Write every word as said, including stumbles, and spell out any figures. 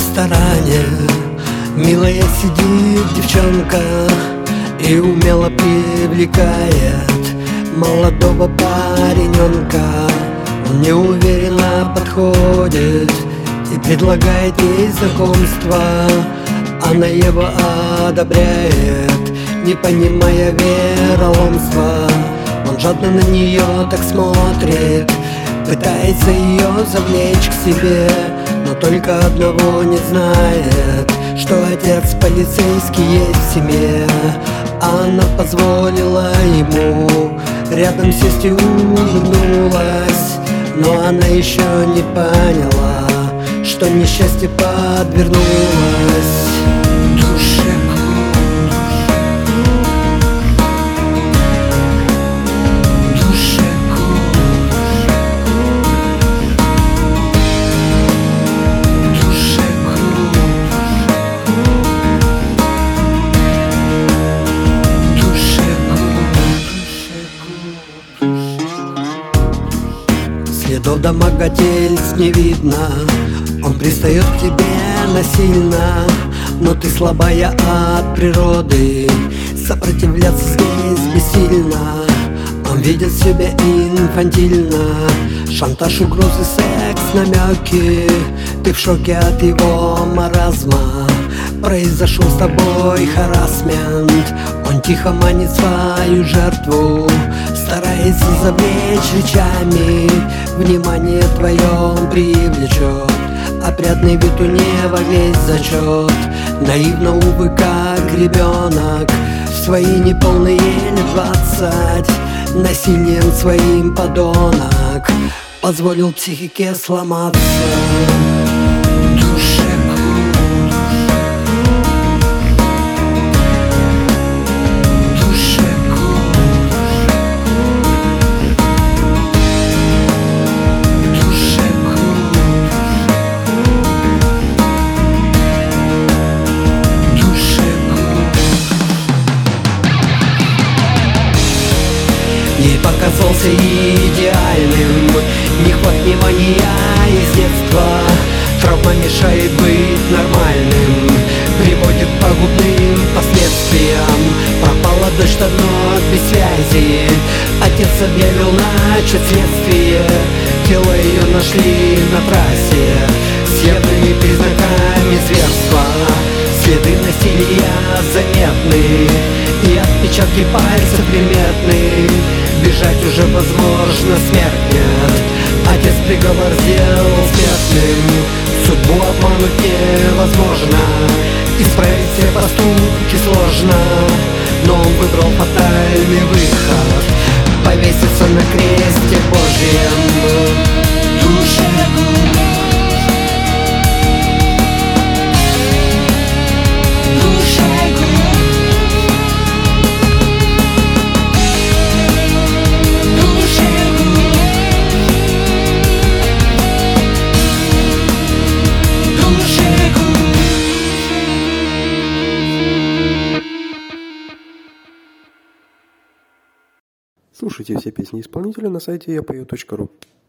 ресторане милая сидит девчонка и умело привлекает молодого парененка. Он неуверенно подходит и предлагает ей знакомство. Она его одобряет, не понимая вероломства. Он жадно на нее так смотрит, пытается ее завлечь к себе, но только одного не знает, что отец полицейский есть в семье. Она позволила ему рядом сесть и улыбнулась, но она еще не поняла, что несчастье подвернулось. Следов домогательств не видно, он пристает к тебе насильно, но ты слабая от природы, сопротивляться здесь бессильно. Он видит себя инфантильно, шантаж, угрозы, секс, намеки. Ты в шоке от его маразма, произошел с тобой харассмент. Он тихо манит свою жертву, стараясь завлечь речами. Внимание твое он привлечет, опрятный вид у него весь зачет. Наивно, увы, как ребенок, в свои неполные лет двадцать насилием своим подонок позволил психике сломаться. Ей показался идеальным нехват внимания из детства. Травма мешает быть нормальным, приводит к пагубным последствиям. Пропала дочь вновь без связи, отец объявил начать следствие. Тело ее нашли на трассе с явными признаками зверства. Следы насилия заметны и отпечатки пальцев приметны. Бежать уже возможно, смерть нет. Отец приговор сделал смертным. Судьбу обмануть невозможно, исправить все поступки сложно, но он выбрал фатальный выход — повеситься на кресте Божьем. Слушайте все песни исполнителя на сайте я пою точка ру.